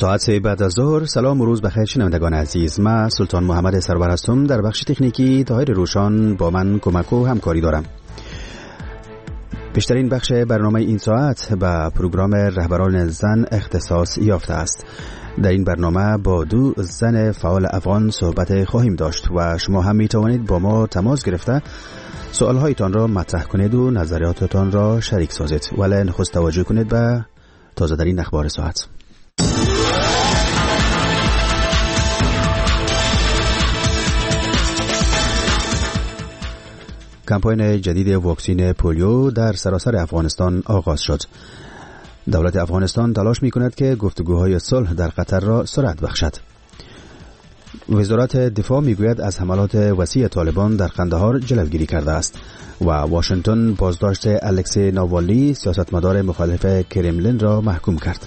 ساعت بعد از ظهر. سلام و روز بخیر شنوندگان عزیز. من سلطان محمد سرور هستم. در بخش تکنیکی طاهر روشان با من کمک و همکاری دارم. بیشترین بخش برنامه این ساعت به پروگرام رهبران زن اختصاص یافته است. در این برنامه با دو زن فعال افغان صحبت خواهیم داشت و شما هم می توانید با ما تماس گرفته سوالهایتان را مطرح کنید و نظریاتتان را شریک سازید. ولی نخست توجه کنید به تازه ترین اخبار ساعت. کمپاین جدید واکسین پولیو در سراسر افغانستان آغاز شد. دولت افغانستان تلاش می‌کند که گفتگوهای صلح در قطر را سرعت بخشد. وزارت دفاع میگوید از حملات وسیع طالبان در قندهار جلوگیری کرده است و واشنگتن بازداشت الکسی ناوالنی سیاستمدار مخالف کرملین را محکوم کرد.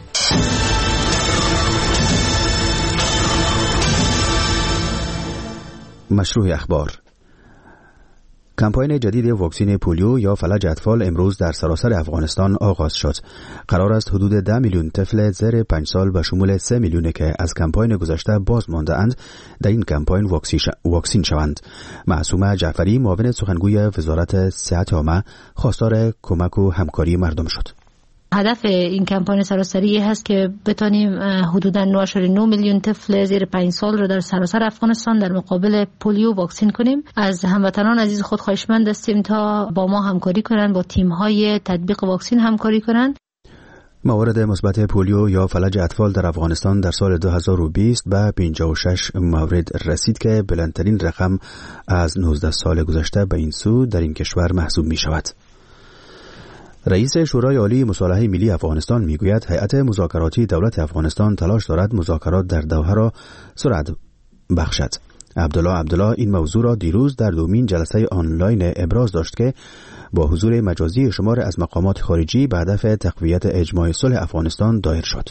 مشروع اخبار. کمپاین جدید واکسین پولیو یا فلج اطفال امروز در سراسر افغانستان آغاز شد. قرار است حدود 10 میلیون طفل زیر 5 سال به شمول 3 میلیونی که از کمپاین گذشته باز مانده اند در این کمپاین واکسین شوند. معصومه جعفری معاون سخنگوی وزارت صحت عامه خواستار کمک و همکاری مردم شد. هدف این کمپاین سراسری هست که بتانیم حدوداً 9.9 میلیون طفل زیر 5 سال رو در سراسر افغانستان در مقابل پولیو واکسین کنیم. از هموطنان عزیز خود خواهشمند هستیم تا با ما همکاری کنند، با تیم‌های تطبیق واکسین همکاری کنند. موارد مثبت پولیو یا فلج اطفال در افغانستان در سال 2020 به 56 مورد رسید که بلندترین رقم از 19 سال گذشته به این سو در این کشور محسوب می شود. رئیس شورای عالی مصالحه ملی افغانستان میگوید هیئت مذاکراتی دولت افغانستان تلاش دارد مذاکرات در دوحه را سرعت بخشد. عبدالله این موضوع را دیروز در دومین جلسه آنلاین ابراز داشت که با حضور مجازی شمار از مقامات خارجی به هدف تقویت اجماع صلح افغانستان دایر شد.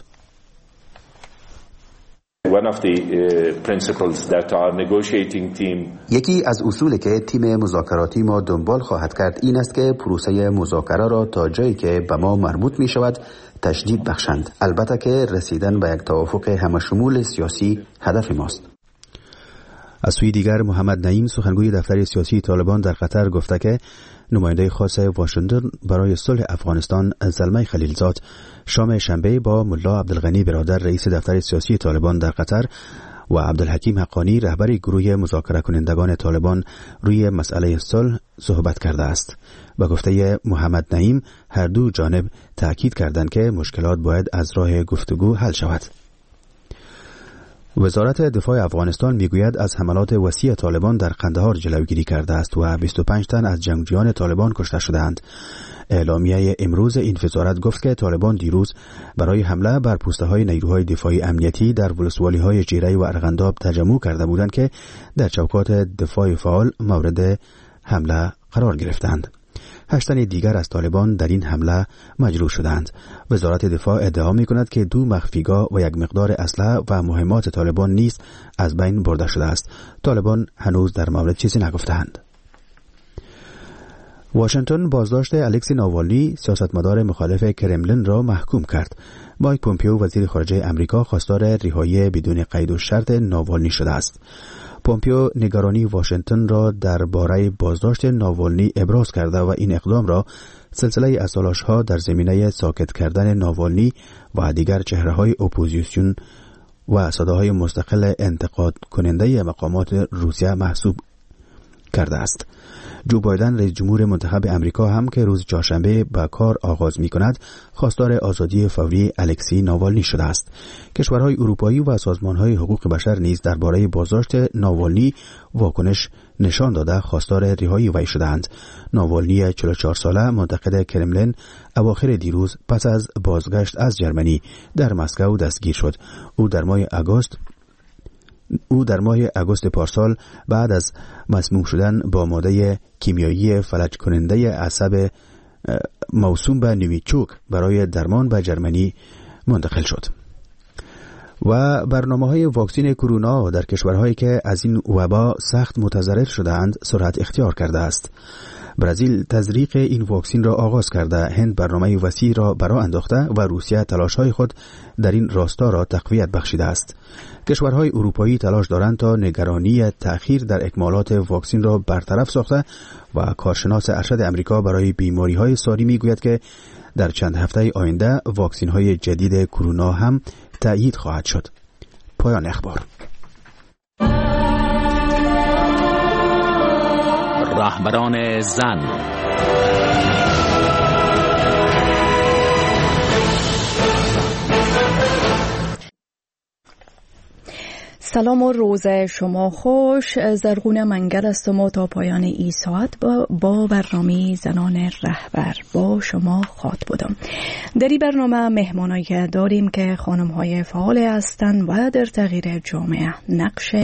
یکی از اصولی که تیم مذاکراتی ما دنبال خواهد کرد این است که پروسه مذاکره را تا جایی که به ما مربوط می شود تشدید بخشند. البته که رسیدن به یک توافق همشمول سیاسی هدف ماست. از سوی دیگر محمد نعیم سخنگوی دفتر سیاسی طالبان در قطر گفته که نماینده خاص واشنگتن برای صلح افغانستان زلمه خلیلزاد شام شنبه با ملا عبدالغنی برادر رئیس دفتر سیاسی طالبان در قطر و عبدالحکیم حقانی رهبر گروه مذاکره کنندگان طالبان روی مسئله صلح صحبت کرده است. با گفته محمد نعیم هر دو جانب تأکید کردند که مشکلات باید از راه گفتگو حل شود. وزارت دفاع افغانستان میگوید از حملات وسیع طالبان در قندهار جلوگیری کرده است و 25 تن از جنگجویان طالبان کشته شدند. اعلامیه امروز این وزارت گفت که طالبان دیروز برای حمله بر پوسته‌های نیروهای دفاعی امنیتی در ولسوالی‌های جیره و ارغنداب تجمع کرده بودند که در چوکات دفاع فعال مورد حمله قرار گرفتند. 8 تن دیگر از طالبان در این حمله مجروح شدند. وزارت دفاع ادعا می‌کند که 2 مخفیگاه و یک مقدار اسلحه و مهمات طالبان نیز از بین برده شده است. طالبان هنوز در مورد چیزی نگفتند. واشنگتن بازداشت الکسی ناوالنی سیاستمدار مخالف کرملین را محکوم کرد. مایک پومپیو وزیر خارجه امریکا خواستار رهایی بدون قید و شرط ناوالنی شده است. پومپیو نگرانی واشنگتن را درباره بازداشت ناوالنی ابراز کرده و این اقدام را سلسله از تلاش‌ها در زمینه ساکت کردن ناوالنی و دیگر چهره‌های اپوزیسیون و صداهای مستقل انتقاد کننده مقامات روسیه محسوب کرده است. جو بایدن رئیس جمهور منتخب امریکا هم که روز چهارشنبه به کار آغاز می‌کند خواستار آزادی فوری الکسی ناوالنی شده است. کشورهای اروپایی و سازمان‌های حقوق بشر نیز درباره بازداشت ناوالنی واکنش نشان داده خواستار رهایی وی شدند. ناوالنی 44 ساله منتقد کرملین اواخر دیروز پس از بازگشت از جرمنی در مسکو دستگیر شد. او در ماه اگست پارسال بعد از مسموم شدن با ماده کیمیایی فلج کننده عصب موسوم به نویچوک برای درمان به جرمنی منتقل شد. و برنامه‌های واکسین کرونا در کشورهایی که از این وبا سخت متضرر شده‌اند سرعت اختیار کرده است. برزیل تزریق این واکسن را آغاز کرده، هند برنامه وسیع را برآ انداخته و روسیه تلاش‌های خود در این راستا را تقویت بخشیده است. کشورهای اروپایی تلاش دارند تا نگرانی تأخیر در اکمالات واکسن را برطرف ساخته و کارشناس ارشد امریکا برای بیماری‌های ساری می‌گوید که در چند هفته آینده واکسن‌های جدید کرونا هم تأیید خواهد شد. پایان اخبار. رهبران زن. سلام و روز شما خوش. زرغونه منگر هستم و تا پایان این ساعت با برنامه زنان رهبر با شما خواهد بودم. در این برنامه مهمانایی داریم که خانم‌های فعال هستند و در تغییر جامعه نقش